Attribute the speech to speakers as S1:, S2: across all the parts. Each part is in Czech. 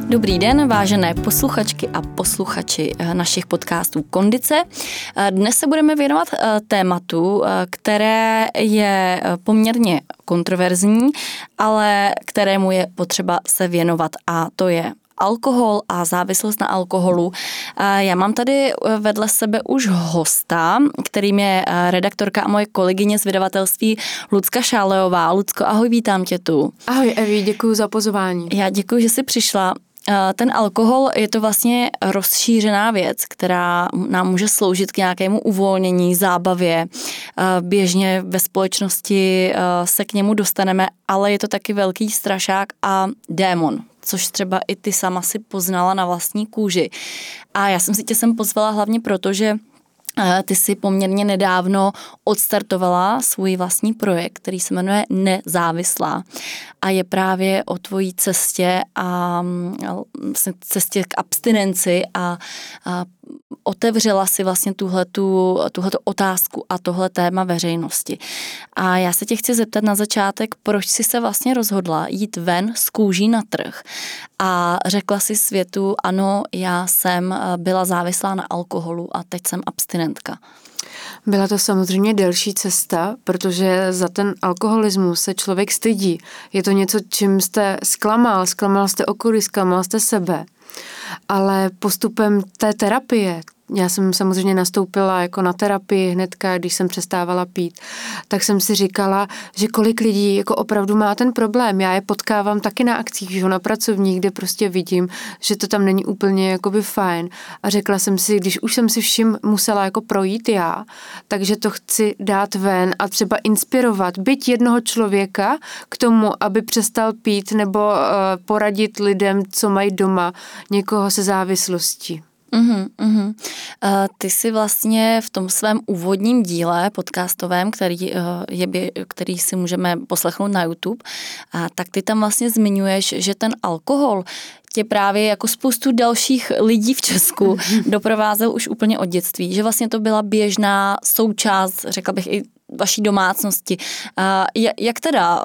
S1: Dobrý den, vážené posluchačky a posluchači našich podcastů Kondice. Dnes se budeme věnovat tématu, které je poměrně kontroverzní, ale kterému je potřeba se věnovat, a to je alkohol a závislost na alkoholu. Já mám tady vedle sebe už hosta, kterým je redaktorka a moje kolegyně z vydavatelství Lucka Šáleová. Lucko, ahoj, vítám tě tu.
S2: Ahoj Evi, děkuji za pozvání.
S1: Já děkuji, že jsi přišla. Ten alkohol je to vlastně rozšířená věc, která nám může sloužit k nějakému uvolnění, zábavě. Běžně ve společnosti se k němu dostaneme, ale je to taky velký strašák a démon, což třeba i ty sama si poznala na vlastní kůži. A já jsem si tě sem pozvala hlavně proto, že ty si poměrně nedávno odstartovala svůj vlastní projekt, který se jmenuje Nezávislá a je právě o tvojí cestě a cestě k abstinenci a otevřela si vlastně tuhletu otázku a tohle téma veřejnosti. A já se tě chci zeptat na začátek, proč jsi se vlastně rozhodla jít ven z kůží na trh a řekla si světu, ano, já jsem byla závislá na alkoholu a teď jsem abstinentka.
S2: Byla to samozřejmě delší cesta, protože za ten alkoholismus se člověk stydí. Je to něco, čím jste zklamal jste okolí, zklamal jste sebe. Ale postupem té terapie, já jsem samozřejmě nastoupila jako na terapii hnedka, když jsem přestávala pít, tak jsem si říkala, že kolik lidí jako opravdu má ten problém. Já je potkávám taky na akcích, že na pracovních, kde prostě vidím, že to tam není úplně jakoby fajn. A řekla jsem si, když už jsem si vším musela jako projít já, takže to chci dát ven a třeba inspirovat, byť jednoho člověka k tomu, aby přestal pít, nebo poradit lidem, co mají doma, někoho se závislostí.
S1: Ty jsi vlastně v tom svém úvodním díle podcastovém, který si můžeme poslechnout na YouTube, tak ty tam vlastně zmiňuješ, že ten alkohol tě právě jako spoustu dalších lidí v Česku doprovázel už úplně od dětství, že vlastně to byla běžná součást, řekla bych, i vaší domácnosti. Jak teda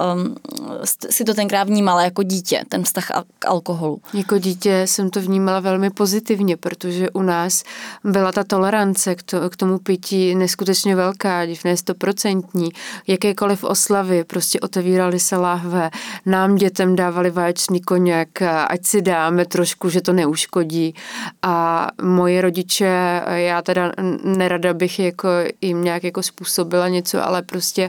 S1: si to tenkrát vnímala jako dítě, ten vztah k alkoholu?
S2: Jako dítě jsem to vnímala velmi pozitivně, protože u nás byla ta tolerance k tomu pití neskutečně velká, ne 100%. Jakékoliv oslavy, prostě otevíraly se láhve, nám dětem dávali vaječný koněk, ať si dáme trošku, že to neuškodí. A moje rodiče, já teda nerada bych jako jim nějak jako způsobila něco, ale prostě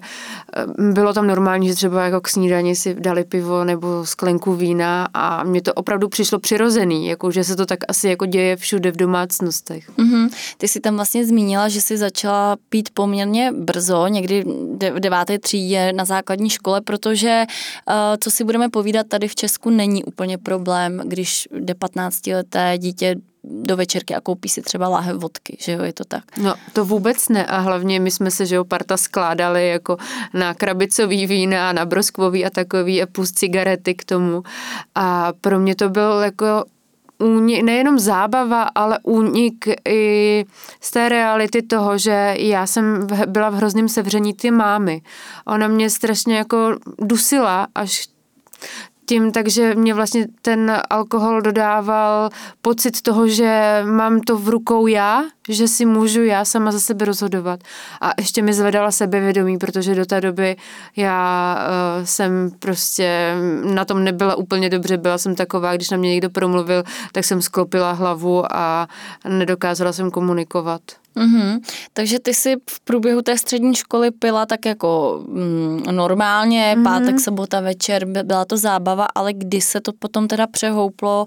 S2: bylo tam normální, že třeba jako k snídani si dali pivo nebo sklenku vína a mně to opravdu přišlo přirozený, jako že se to tak asi jako děje všude v domácnostech.
S1: Ty jsi tam vlastně zmínila, že jsi začala pít poměrně brzo, někdy v 9. třídě na základní škole, protože co si budeme povídat, tady v Česku není úplně problém, když jde 15leté dítě do večerky a koupí si třeba láhev vodky, že jo, je to tak?
S2: No, to vůbec ne a hlavně my jsme se, že jo, parta skládali jako na krabicový vína, na broskvový a takový a plus cigarety k tomu a pro mě to byl jako nejenom zábava, ale únik i z té reality toho, že já jsem byla v hrozném sevření ty mámy. Ona mě strašně jako dusila až tím, takže mě vlastně ten alkohol dodával pocit toho, že mám to v rukou já, že si můžu já sama za sebe rozhodovat. A ještě mi zvedala sebevědomí, protože do té doby já jsem prostě na tom nebyla úplně dobře, byla jsem taková, když na mě někdo promluvil, tak jsem sklopila hlavu a nedokázala jsem komunikovat.
S1: Takže ty si v průběhu té střední školy pila tak jako normálně, pátek, sobota, večer, byla to zábava, ale kdy se to potom teda přehouplo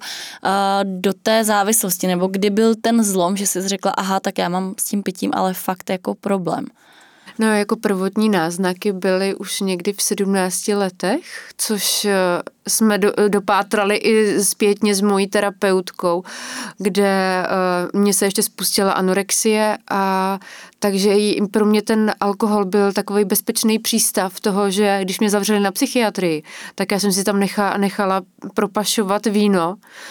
S1: do té závislosti, nebo kdy byl ten zlom, že jsi řekla, aha, tak já mám s tím pitím, ale fakt jako problém.
S2: No, jako prvotní náznaky byly už někdy v 17 letech, což jsme dopátrali i zpětně s mojí terapeutkou, kde mě se ještě spustila anorexie a takže pro mě ten alkohol byl takový bezpečný přístav toho, že když mě zavřeli na psychiatrii, tak já jsem si tam nechala propašovat víno,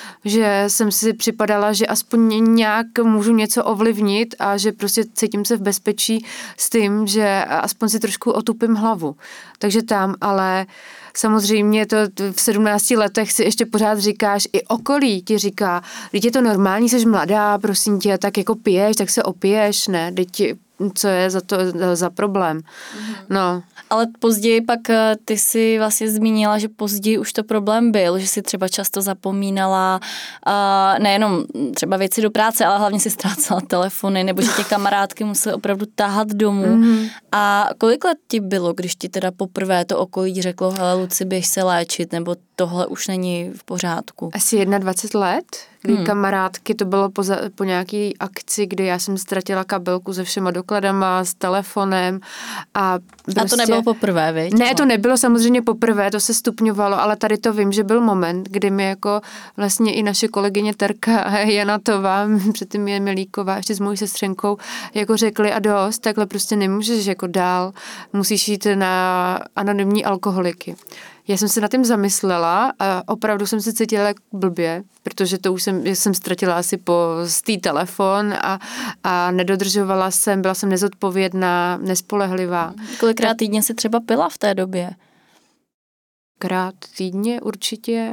S2: že jsem si připadala, že aspoň nějak můžu něco ovlivnit a že prostě cítím se v bezpečí s tím, že aspoň si trošku otupím hlavu. Takže tam, ale samozřejmě to v v 17 letech si ještě pořád říkáš, i okolí ti říká, teď je to normální, jsi mladá, prosím tě, tak jako piješ, tak se opiješ, ne, teď co je za problém. No.
S1: Ale později pak ty si vlastně zmínila, že později už to problém byl, že si třeba často zapomínala nejenom třeba věci do práce, ale hlavně si ztrácela telefony, nebo že tě kamarádky musely opravdu tahat domů. A kolik let ti bylo, když ti teda poprvé to okolí řeklo, hele Luci, běž se léčit, nebo tohle už není v pořádku?
S2: Asi 21 let, kdy kamarádky, to bylo po nějaký akci, kdy já jsem ztratila kabelku se všema dokladama, s telefonem a prostě...
S1: A to nebylo poprvé, viď?
S2: Ne, to nebylo samozřejmě poprvé, to se stupňovalo, ale tady to vím, že byl moment, kdy mi jako vlastně i naše kolegyně Terka Janatová, předtím je Milíková, ještě s mojí sestřenkou, jako řekli a dost, takhle prostě nemůžeš jako dál, musíš jít na anonymní alkoholiky. Já jsem se nad tím zamyslela a opravdu jsem se cítila jako blbě, protože to už jsem ztratila asi z té telefon a nedodržovala jsem, byla jsem nezodpovědná, nespolehlivá.
S1: Kolikrát týdně si třeba pila v té době?
S2: Krát týdně určitě.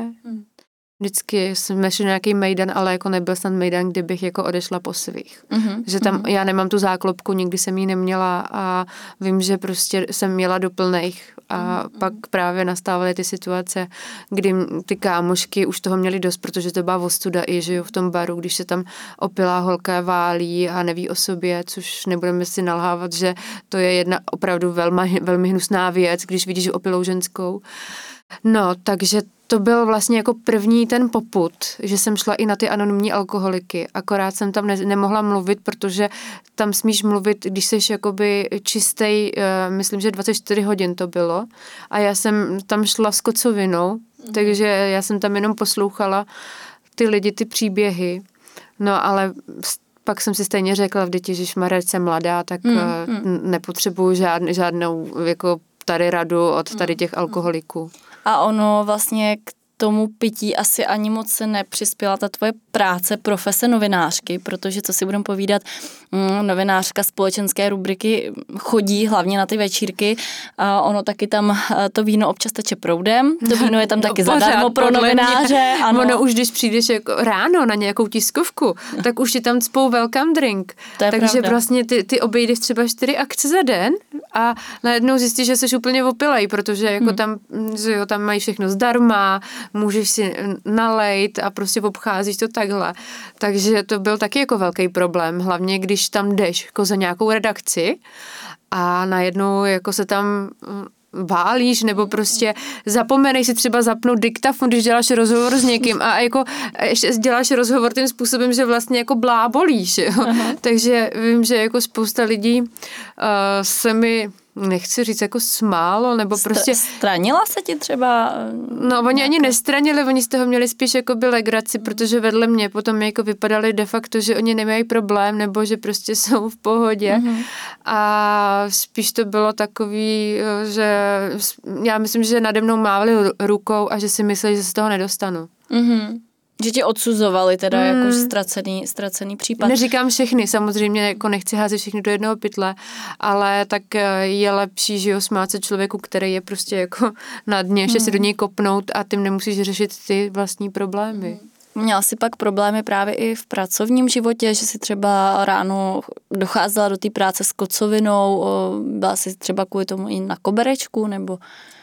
S2: Vždycky jsme šli nějaký mejdan, ale jako nebyl snad mejdan, kdybych jako odešla po svých. Že tam já nemám tu záklopku, nikdy jsem ji neměla a vím, že prostě jsem měla do plných a pak právě nastávaly ty situace, kdy ty kámošky už toho měly dost, protože to byla ostuda i, že jo, v tom baru, když se tam opilá holka válí a neví o sobě, což nebudeme si nalhávat, že to je jedna opravdu velmi hnusná věc, když vidíš opilou ženskou. No, takže to byl vlastně jako první ten popud, že jsem šla i na ty anonymní alkoholiky. Akorát jsem tam nemohla mluvit, protože tam smíš mluvit, když jsi jakoby čistej, myslím, že 24 hodin to bylo. A já jsem tam šla s kocovinou, takže já jsem tam jenom poslouchala ty lidi, ty příběhy. No, ale pak jsem si stejně řekla v děti, že šmarec jsem mladá, tak nepotřebuju žádnou jako tady radu od tady těch alkoholiků.
S1: A ono vlastně k tomu pití asi ani moc se nepřispěla ta tvoje práce, profese novinářky, protože co si budeme povídat, novinářka společenské rubriky chodí hlavně na ty večírky a ono taky tam to víno občas teče proudem, to víno je tam taky zadarmo pro novináře.
S2: Ano. Ono už, když přijdeš jako ráno na nějakou tiskovku, tak už ti tam cpou welcome drink. Takže pravda. Vlastně ty obejdeš třeba 4 akce za den a najednou zjistíš, že jsi úplně opilej, protože jako tam mají všechno zdarma, můžeš si nalejt a prostě obcházíš to takhle. Takže to byl taky jako velký problém, hlavně když tam jdeš jako za nějakou redakci a najednou jako se tam válíš, nebo prostě zapomenej si třeba zapnout diktafon, když děláš rozhovor s někým a jako ještě děláš rozhovor tím způsobem, že vlastně jako blábolíš. Takže vím, že jako spousta lidí se mi nechci říct jako smálo, nebo prostě...
S1: Stranila se ti třeba?
S2: No, oni ani nestranili, oni z toho měli spíš jako by legraci, protože vedle mě potom jako vypadali de facto, že oni nemají problém, nebo že prostě jsou v pohodě. A spíš to bylo takový, že já myslím, že nade mnou mávali rukou a že si mysleli, že se z toho nedostanu.
S1: Že tě odsuzovali teda jako ztracený případ.
S2: Neříkám všechny, samozřejmě jako nechci házet všechny do jednoho pytle, ale tak je lepší, že jo, smát se člověku, který je prostě jako na dně, ještě si do něj kopnout a tím nemusíš řešit ty vlastní problémy.
S1: Měla jsi pak problémy právě i v pracovním životě, že jsi třeba ráno docházela do té práce s kocovinou, byla jsi třeba kvůli tomu i na koberečku, nebo...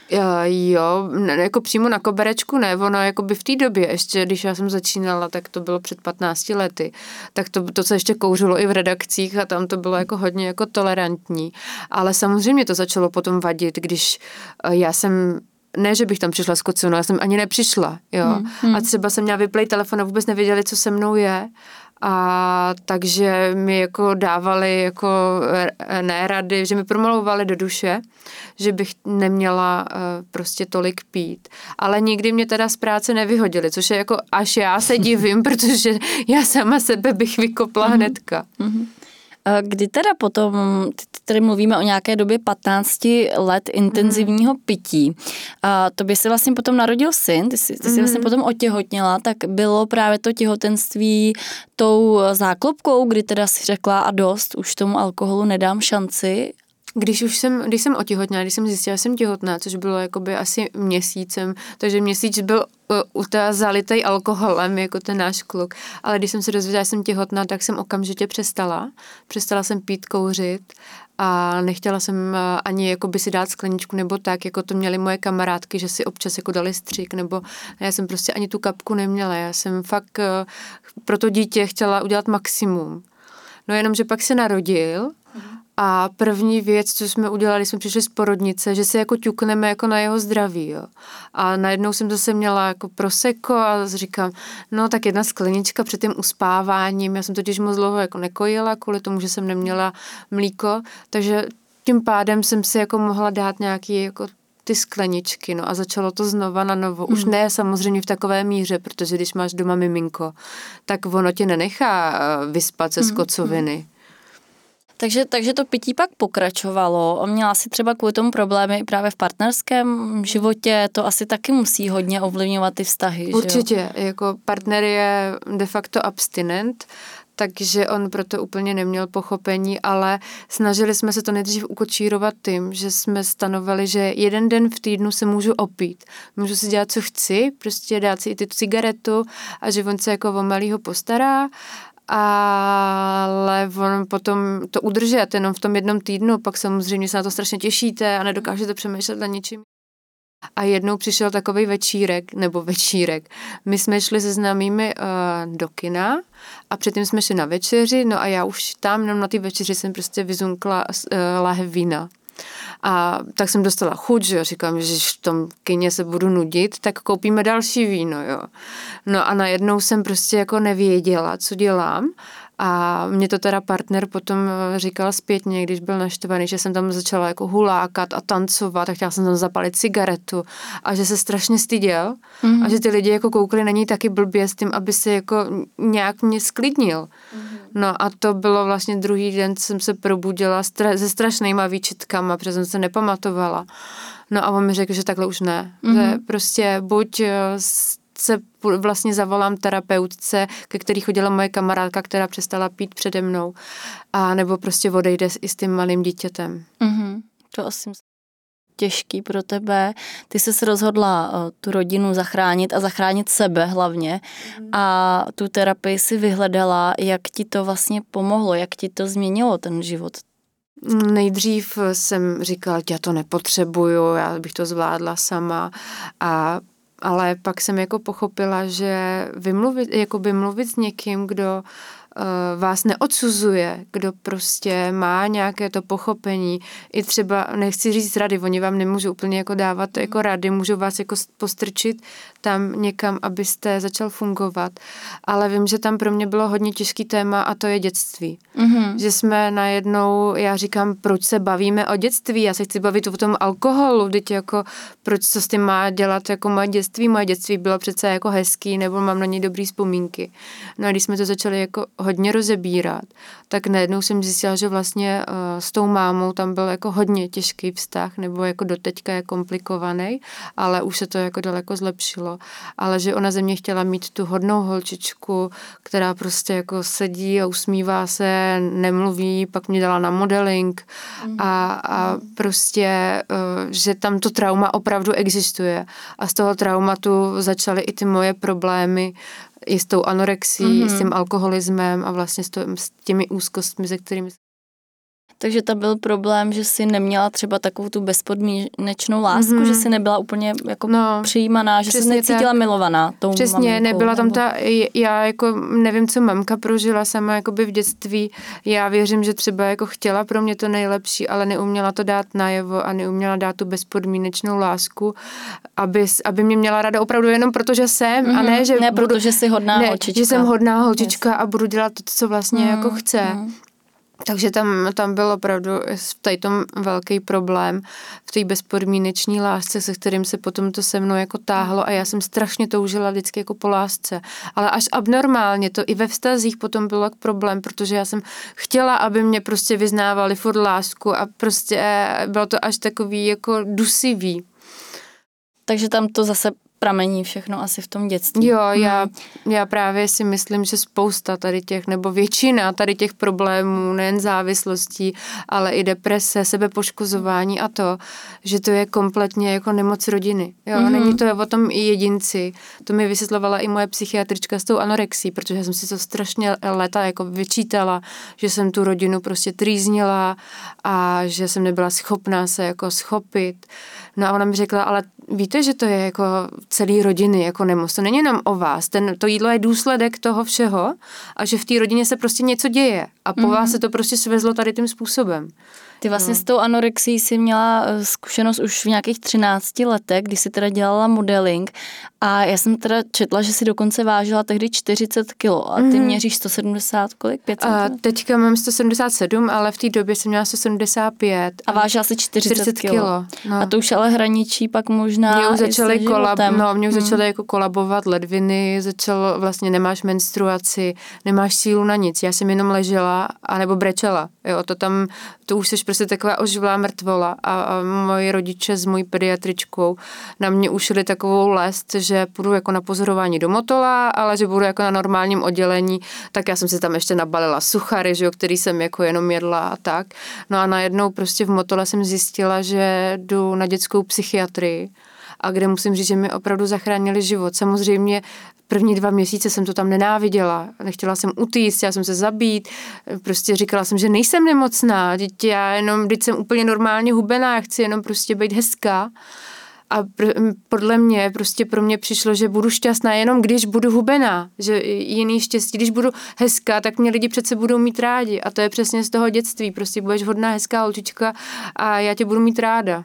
S2: Jo, jako přímo na koberečku ne, ono jako by v té době ještě, když já jsem začínala, tak to bylo před 15 lety, tak to se ještě kouřilo i v redakcích a tam to bylo jako hodně jako tolerantní, ale samozřejmě to začalo potom vadit, když já jsem ne, že bych tam přišla s kocinou, já jsem ani nepřišla, jo. A třeba jsem měla vyplej telefon a vůbec nevěděli, co se mnou je. A takže mi jako dávali jako ne rady, že mi promlouvali do duše, že bych neměla prostě tolik pít. Ale nikdy mě teda z práce nevyhodili, což je jako až já se divím, protože já sama sebe bych vykopla hnedka.
S1: Kdy teda potom, tady mluvíme o nějaké době 15 let intenzivního pití, a to by se vlastně potom narodil syn, ty jsi vlastně potom otěhotněla, tak bylo právě to těhotenství tou záklopkou, kdy teda si řekla a dost, už tomu alkoholu nedám šanci?
S2: Když jsem otěhotněla, když jsem zjistila, že jsem těhotná, což bylo jakoby asi měsícem, takže měsíc byl zalitej alkoholem, jako ten náš kluk. Ale když jsem se dozvěděla, že jsem těhotná, tak jsem okamžitě přestala. Přestala jsem pít, kouřit a nechtěla jsem ani jakoby si dát skleničku nebo tak, jako to měly moje kamarádky, že si občas jako dali střík, nebo já jsem prostě ani tu kapku neměla. Já jsem fakt pro to dítě chtěla udělat maximum. No jenom, že pak se narodil. A první věc, co jsme udělali, jsme přišli z porodnice, že se jako ťukneme jako na jeho zdraví, jo. A najednou jsem zase měla jako prosecco a říkám, no tak jedna sklenička před tím uspáváním, já jsem totiž moc dlouho jako nekojila, kvůli tomu, že jsem neměla mlíko, takže tím pádem jsem si jako mohla dát nějaký jako ty skleničky, no a začalo to znova na novo. Už ne samozřejmě v takové míře, protože když máš doma miminko, tak ono tě nenechá vyspat se z kocoviny.
S1: Takže to pití pak pokračovalo. Měla si třeba kvůli tomu problémy i právě v partnerském životě, to asi taky musí hodně ovlivňovat ty vztahy.
S2: Určitě, že jo? Jako partner je de facto abstinent, takže on proto úplně neměl pochopení, ale snažili jsme se to nejdřív ukočírovat tím, že jsme stanovali, že jeden den v týdnu se můžu opít. Můžu si dělat, co chci, prostě dát si i ty cigaretu a že on se jako o malýho postará, ale on potom to udržet jenom v tom jednom týdnu, pak samozřejmě se na to strašně těšíte a nedokážete přemýšlet na ničím. A jednou přišel takovej večírek. My jsme šli se známými do kina a předtím jsme šli na večeři, no a já už tam jenom na té večeři jsem prostě vyzunkla láhev vína. A tak jsem dostala chuť, že jo, říkám, že v tom kině se budu nudit, tak koupíme další víno, jo. No a najednou jsem prostě jako nevěděla, co dělám. A mě to teda partner potom říkal zpětně, když byl naštvaný, že jsem tam začala jako hulákat a tancovat a chtěla jsem tam zapalit cigaretu a že se strašně styděl a že ty lidi jako koukali na něj taky blbě s tím, aby se jako nějak mě sklidnil. No a to bylo vlastně druhý den, jsem se probudila se strašnýma výčitkama, protože jsem se nepamatovala. No a on mi řekl, že takhle už ne. Že prostě buď se vlastně zavolám terapeutce, ke který chodila moje kamarádka, která přestala pít přede mnou, a nebo prostě odejde i s tím malým dítětem.
S1: To asi těžký pro tebe. Ty jsi se rozhodla tu rodinu zachránit a zachránit sebe hlavně a tu terapii si vyhledala. Jak ti to vlastně pomohlo? Jak ti to změnilo ten život?
S2: Nejdřív jsem říkala, já to nepotřebuju, já bych to zvládla sama, ale pak jsem jako pochopila, že mluvit s někým, kdo vás neodsuzuje, kdo prostě má nějaké to pochopení. I třeba, nechci říct rady, oni vám nemůžou úplně jako dávat jako rady, můžou vás jako postrčit tam někam, abyste začal fungovat. Ale vím, že tam pro mě bylo hodně těžký téma a to je dětství. Že jsme najednou, já říkám, proč se bavíme o dětství? Já se chci bavit o tom alkoholu, vždyť jako, proč co s tím má dělat jako moje dětství? Moje dětství bylo přece jako hezký, nebo mám na něj dobrý vzpomínky. No a když jsme to začali jako hodně rozebírat, tak najednou jsem zjistila, že vlastně s tou mámou tam byl jako hodně těžký vztah, nebo jako doteďka je komplikovaný, ale už se to jako daleko zlepšilo. Ale že ona ze mě chtěla mít tu hodnou holčičku, která prostě jako sedí a usmívá se, nemluví, pak mě dala na modeling a prostě, že tam to trauma opravdu existuje. A z toho traumatu začaly i ty moje problémy, i s tou anorexií, s tím alkoholismem a vlastně s těmi úzkostmi, se kterými...
S1: Takže to byl problém, že jsi neměla třeba takovou tu bezpodmínečnou lásku, že jsi nebyla úplně jako přijímaná, že jsi necítila milovaná tou
S2: přesně, maminkou, nebyla tam já jako nevím, co mamka prožila sama jakoby v dětství. Já věřím, že třeba jako chtěla pro mě to nejlepší, ale neuměla to dát najevo a neuměla dát tu bezpodmínečnou lásku, aby mě měla ráda opravdu jenom protože jsem a ne, že
S1: protože jsi hodná holčička.
S2: Že jsem hodná holčička a budu dělat to, co vlastně jako chce. Takže tam byl opravdu v tom velký problém v té bezpodmínečné lásce, se kterým se potom to se mnou jako táhlo a já jsem strašně toužila vždycky jako po lásce. Ale až abnormálně to i ve vztazích potom bylo jako problém, protože já jsem chtěla, aby mě prostě vyznávali furt lásku a prostě bylo to až takový jako dusivý.
S1: Takže tam to zase pramení všechno asi v tom dětství.
S2: Jo, já právě si myslím, že spousta tady těch, nebo většina tady těch problémů, nejen závislostí, ale i deprese, sebepoškozování a to, že to je kompletně jako nemoc rodiny. Jo, není to o tom i jedinci. To mi vysvětlovala i moje psychiatrička s tou anorexí, protože jsem si to strašně léta jako vyčítala, že jsem tu rodinu prostě trýznila a že jsem nebyla schopná se jako schopit. No a ona mi řekla, ale víte, že to je jako celý rodiny, jako nemoc. To není jenom o vás. To jídlo je důsledek toho všeho a že v té rodině se prostě něco děje. A po vás se to prostě svezlo tady tím způsobem.
S1: Ty vlastně s tou anorexií jsi měla zkušenost už v nějakých 13 letech, kdy jsi teda dělala modeling a já jsem teda četla, že jsi dokonce vážila tehdy 40 kilo a ty měříš 170, kolik? 5 cm?
S2: Teďka mám 177, ale v té době jsem měla 175.
S1: A vážila jsi 40 kilo.
S2: No.
S1: A to už ale hraničí pak možná
S2: mě už začaly
S1: začaly
S2: jako kolabovat ledviny, vlastně nemáš menstruaci, nemáš sílu na nic. Já jsem jenom ležela anebo brečela. Jo, to už seš prostě taková oživlá mrtvola a moji rodiče s mojí pediatričkou na mě ušili takovou lest, že půjdu jako na pozorování do Motola, ale že budu jako na normálním oddělení, tak já jsem si tam ještě nabalila suchary, že jo, který jsem jako jenom jedla a tak. No a najednou prostě v Motole jsem zjistila, že jdu na dětskou psychiatrii a kde musím říct, že mi opravdu zachránili život. Samozřejmě první 2 měsíce jsem to tam nenáviděla, nechtěla jsem utíct, chtěla jsem se zabít, prostě říkala jsem, že nejsem nemocná, já jenom, když jsem úplně normálně hubená, já chci jenom prostě být hezká. A podle mě, prostě pro mě přišlo, že budu šťastná jenom když budu hubená, že jiný štěstí, když budu hezká, tak mě lidi přece budou mít rádi a to je přesně z toho dětství, prostě budeš hodná, hezká holčička a já tě budu mít ráda.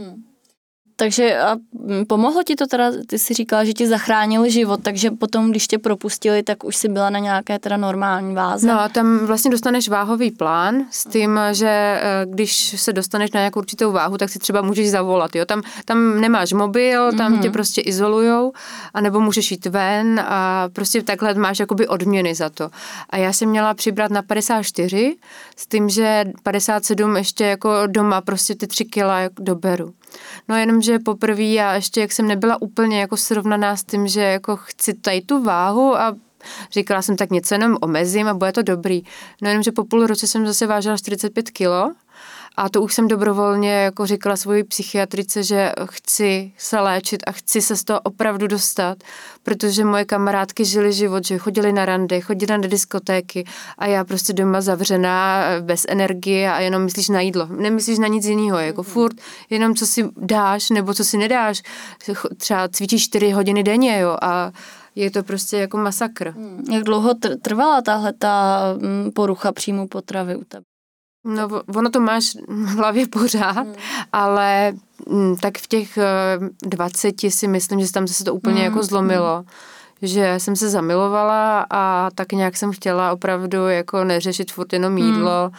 S1: Takže a pomohlo ti to teda, ty jsi říkala, že ti zachránili život, takže potom, když tě propustili, tak už jsi byla na nějaké teda normální váze?
S2: No a tam vlastně dostaneš váhový plán s tím, že když se dostaneš na nějakou určitou váhu, tak si třeba můžeš zavolat, jo. Tam nemáš mobil, tam tě prostě izolujou, anebo můžeš jít ven a prostě takhle máš jakoby odměny za to. A já jsem měla přibrat na 54 s tím, že 57 ještě jako doma prostě ty 3 kila doberu. No jenom, že poprvé já ještě, jak jsem nebyla úplně jako srovnaná s tím, že jako chci tady tu váhu a říkala jsem, tak něco jenom omezím a bude to dobrý. No jenom, že po půl roce jsem zase vážila 45 kilo a to už jsem dobrovolně jako říkala svojí psychiatrice, že chci se léčit a chci se z toho opravdu dostat, protože moje kamarádky žily život, že chodily na rande, chodily na diskotéky a já prostě doma zavřená, bez energie a jenom myslíš na jídlo. Nemyslíš na nic jiného, jako furt jenom co si dáš nebo co si nedáš. Třeba cvičíš 4 hodiny denně, jo, a je to prostě jako masakr.
S1: Jak dlouho trvala tahle porucha příjmu potravy u tebe?
S2: No, ono to máš v hlavě pořád, ale tak v těch 20 si myslím, že tam se to úplně jako zlomilo. Že jsem se zamilovala a tak nějak jsem chtěla opravdu jako neřešit furt jenom jídlo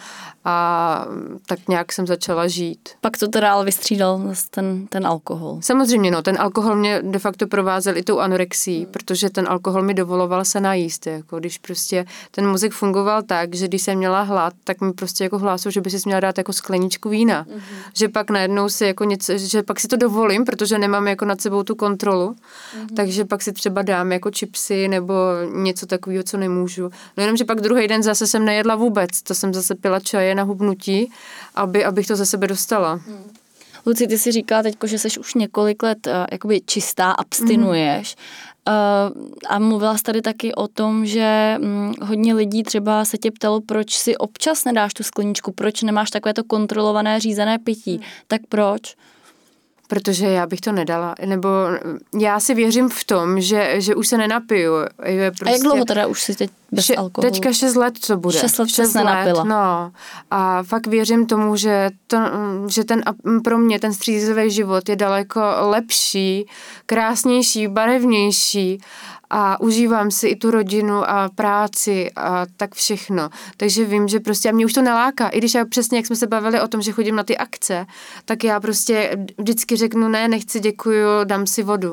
S2: a tak nějak jsem začala žít.
S1: Pak to teda ale vystřídal ten alkohol.
S2: Samozřejmě, no, ten alkohol mě de facto provázel i tou anorexí, protože ten alkohol mi dovoloval se najíst, jako když prostě ten mozek fungoval tak, že když jsem měla hlad, tak mi prostě jako hlásil, že by si měla dát jako skleničku vína. Že pak najednou si jako něco, že pak si to dovolím, protože nemám jako nad sebou tu kontrolu, takže pak si třeba dám jako chipsy nebo něco takového, co nemůžu. No jenom, že pak druhý den zase jsem nejedla vůbec, to jsem zase pila čaje na hubnutí, abych to ze sebe dostala.
S1: Luci, ty si říkala teďko, že jsi už několik let jakoby čistá, abstinuješ. A mluvila jsi tady taky o tom, že hodně lidí třeba se tě ptalo, proč si občas nedáš tu skleničku, proč nemáš takové to kontrolované, řízené pití. Tak proč?
S2: Protože já bych to nedala, nebo já si věřím v tom, že už se nenapiju. Prostě
S1: a jak dlouho teda už si teď bez alkoholu?
S2: Teďka 6 let to bude.
S1: 6 let se nenapila.
S2: No. A fakt věřím tomu, že pro mě ten střízlivý život je daleko lepší, krásnější, barevnější a užívám si i tu rodinu a práci a tak všechno. Takže vím, že prostě a mě už to neláká. I když já přesně, jak jsme se bavili o tom, že chodím na ty akce, tak já prostě vždycky řeknu ne, nechci, děkuju, dám si vodu.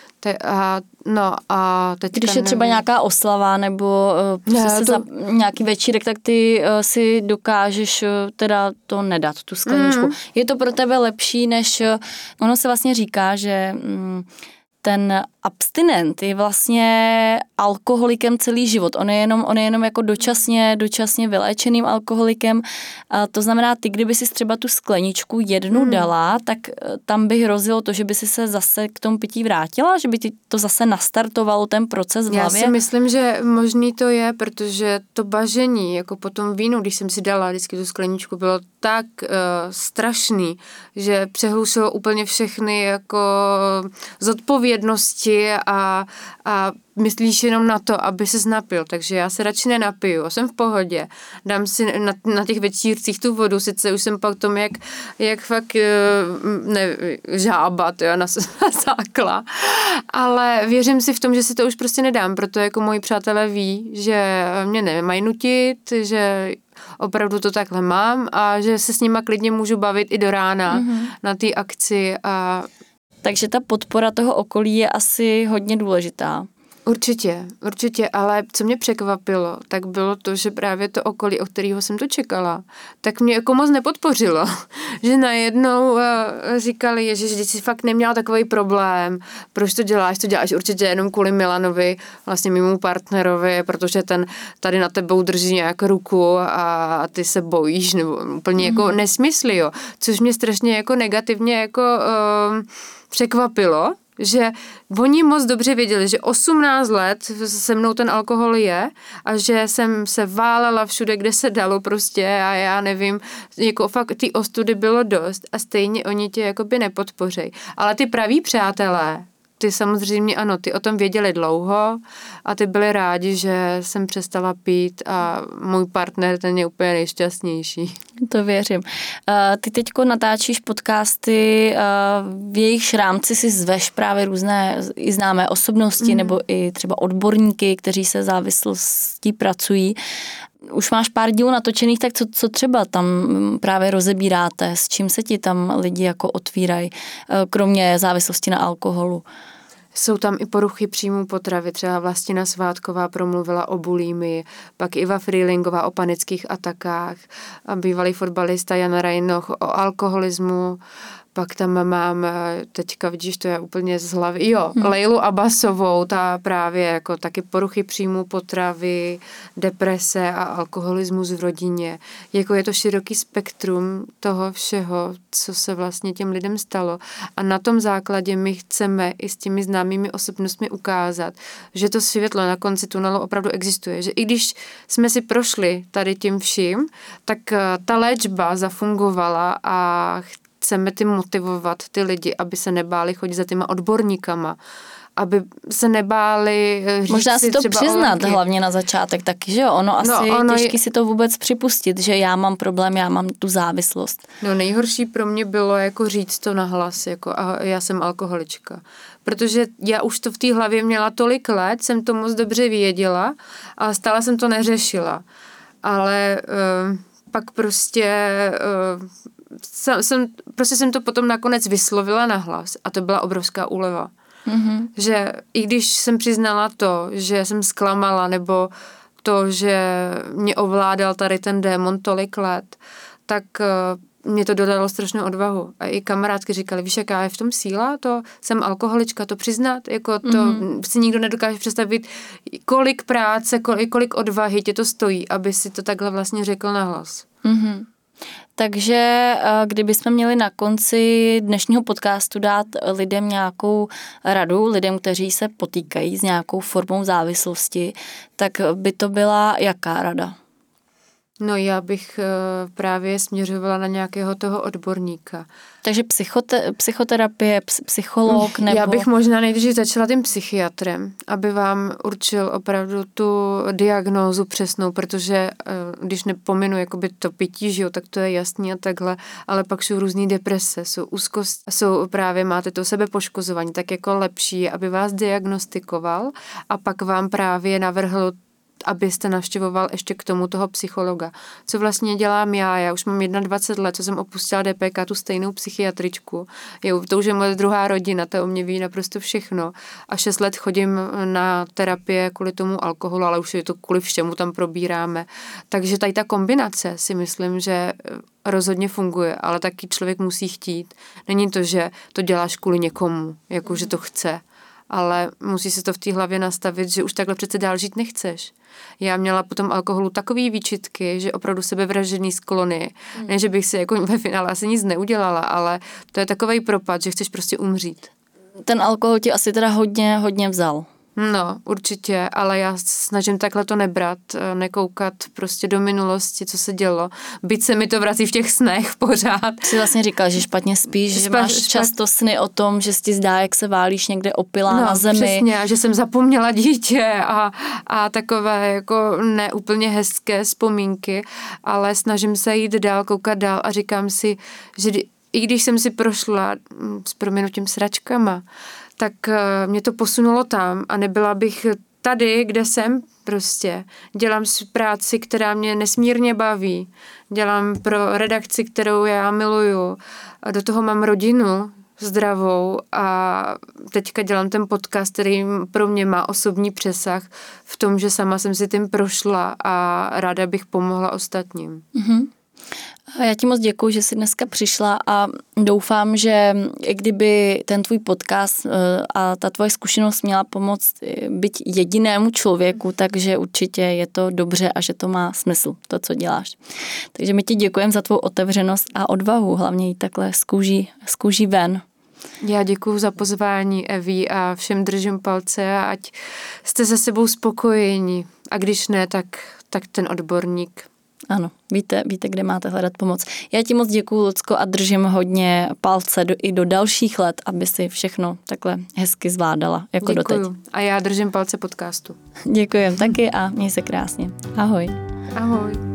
S2: A teďka
S1: když je třeba nějaká oslava nebo nějaký večírek, tak ty si dokážeš teda to nedat, tu skleničku. Je to pro tebe lepší, než ono se vlastně říká, že ten abstinent je vlastně alkoholikem celý život. On je jenom jako dočasně vyléčeným alkoholikem. A to znamená, ty kdyby si třeba tu skleničku jednu dala, tak tam by hrozilo to, že by si se zase k tomu pití vrátila, že by ti to zase nastartovalo ten proces v hlavě.
S2: Já si myslím, že možný to je, protože to bažení, jako po tom vínu, když jsem si dala vždycky tu skleničku, bylo tak strašný, že přehlušilo úplně všechny jako zodpovědnosti a myslíš jenom na to, aby ses napil, takže já se radši nenapiju, jsem v pohodě, dám si na těch večírcích tu vodu, sice už jsem pak tom jak fakt žába, nasákla, ale věřím si v tom, že si to už prostě nedám, proto jako moji přátelé ví, že mě nemají nutit, že opravdu to takhle mám a že se s nima klidně můžu bavit i do rána na té akci.
S1: Takže ta podpora toho okolí je asi hodně důležitá.
S2: Určitě, ale co mě překvapilo, tak bylo to, že právě to okolí, o kterého jsem to čekala, tak mě jako moc nepodpořilo. Že najednou říkali, ježiš, že jsi fakt neměla takový problém, proč to děláš určitě jenom kvůli Milanovi, vlastně mému partnerovi, protože ten tady na tebou drží nějak ruku a ty se bojíš, nebo úplně jako nesmysly, jo. Což mě strašně jako negativně jako překvapilo, že oni moc dobře věděli, že 18 let se mnou ten alkohol je a že jsem se válela všude, kde se dalo prostě a já nevím, jako fakt ty ostudy bylo dost a stejně oni tě jakoby nepodpořejí. Ale ty praví přátelé, ty samozřejmě ano, ty o tom věděli dlouho a ty byli rádi, že jsem přestala pít a můj partner, ten je úplně nejšťastnější.
S1: To věřím. Ty teďko natáčíš podcasty, v jejich rámci si zveš právě různé i známé osobnosti nebo i třeba odborníky, kteří se závislostí pracují. Už máš pár dílů natočených, tak co třeba tam právě rozebíráte? S čím se ti tam lidi jako otvírají, kromě závislosti na alkoholu?
S2: Jsou tam i poruchy příjmu potravy, třeba Vlastina Svátková promluvila o bulimii, pak Iva Frýlingová o panických atakách, a bývalý fotbalista Jan Rajnoch o alkoholismu, pak tam mám, teďka vidíš, to je úplně z hlavy, Lejlu Abbasovou, ta právě jako taky poruchy příjmu potravy, deprese a alkoholismus v rodině. Jako je to široký spektrum toho všeho, co se vlastně těm lidem stalo. A na tom základě my chceme i s těmi známými osobnostmi ukázat, že to světlo na konci tunelu opravdu existuje. Že i když jsme si prošli tady tím vším, tak ta léčba zafungovala a chceme tím motivovat ty lidi, aby se nebáli chodit za těma odborníkama, aby se nebáli říct
S1: možná si to přiznat
S2: olenky.
S1: Hlavně na začátek taky, že jo? Ono je těžký si to vůbec připustit, že já mám problém, já mám tu závislost.
S2: No nejhorší pro mě bylo jako říct to nahlas, jako a já jsem alkoholička. Protože já už to v té hlavě měla tolik let, jsem to moc dobře věděla, ale stále jsem to neřešila. Ale pak prostě jsem to potom nakonec vyslovila nahlas a to byla obrovská úleva. Mm-hmm. Že i když jsem přiznala to, že jsem zklamala nebo to, že mě ovládal tady ten démon tolik let, tak mě to dodalo strašnou odvahu. A i kamarádky říkali, víš, jaká je v tom síla, to jsem alkoholička, to přiznat, jako to si nikdo nedokáže představit, kolik práce, kolik odvahy tě to stojí, aby si to takhle vlastně řekl nahlas.
S1: Mm-hmm. Takže kdybychom měli na konci dnešního podcastu dát lidem nějakou radu, lidem, kteří se potýkají s nějakou formou závislosti, tak by to byla jaká rada?
S2: No já bych právě směřovala na nějakého toho odborníka.
S1: Takže psychoterapie, psycholog nebo...
S2: Já bych možná nejdřív začala tím psychiatrem, aby vám určil opravdu tu diagnózu přesnou, protože když nepominu jakoby to pití, že jo, tak to je jasný a takhle, ale pak jsou různý deprese, jsou úzkost, jsou právě máte to sebepoškozování, tak jako lepší, aby vás diagnostikoval a pak vám právě navrhl, abyste navštěvoval ještě k tomu toho psychologa. Co vlastně dělám já už mám 21 let, co jsem opustila DPK, tu stejnou psychiatričku. To už je moje druhá rodina, ta o mě ví naprosto všechno. A 6 let chodím na terapie kvůli tomu alkoholu, ale už je to kvůli všemu tam probíráme. Takže tady ta kombinace si myslím, že rozhodně funguje, ale taky člověk musí chtít. Není to, že to děláš kvůli někomu, jako že to chce, ale musí se to v té hlavě nastavit, že už takhle přece dál žít nechceš. Já měla potom alkoholu takový výčitky, že opravdu sebevražedný sklony. Ne, že bych si jako ve finále asi nic neudělala, ale to je takovej propad, že chceš prostě umřít.
S1: Ten alkohol ti asi teda hodně vzal.
S2: No, určitě, ale já snažím takhle to nebrat, nekoukat prostě do minulosti, co se dělo. Byť se mi to vrací v těch snech pořád.
S1: Jsi vlastně říkal, že špatně spíš, že máš často sny o tom, že si ti zdá, jak se válíš někde opilá na zemi.
S2: Přesně, že jsem zapomněla dítě a takové jako neúplně hezké vzpomínky, ale snažím se jít dál, koukat dál a říkám si, že i když jsem si prošla s prominutím sračkama, tak mě to posunulo tam a nebyla bych tady, kde jsem prostě. Dělám si práci, která mě nesmírně baví. Dělám pro redakci, kterou já miluju. A do toho mám rodinu zdravou a teďka dělám ten podcast, který pro mě má osobní přesah v tom, že sama jsem si tím prošla a ráda bych pomohla ostatním.
S1: Mm-hmm. Já ti moc děkuju, že jsi dneska přišla a doufám, že i kdyby ten tvůj podcast a ta tvoje zkušenost měla pomoct být jedinému člověku, takže určitě je to dobře a že to má smysl, to, co děláš. Takže my ti děkujeme za tvou otevřenost a odvahu, hlavně jí takhle z kůží ven.
S2: Já děkuju za pozvání, Evi, a všem držím palce a ať jste se sebou spokojení. A když ne, tak ten odborník.
S1: Ano, víte, kde máte hledat pomoc. Já ti moc děkuju, Lucko, a držím hodně palce i do dalších let, aby si všechno takhle hezky zvládala, jako
S2: děkuju.
S1: doteď.
S2: A já držím palce podcastu.
S1: Děkujem taky a měj se krásně. Ahoj.
S2: Ahoj.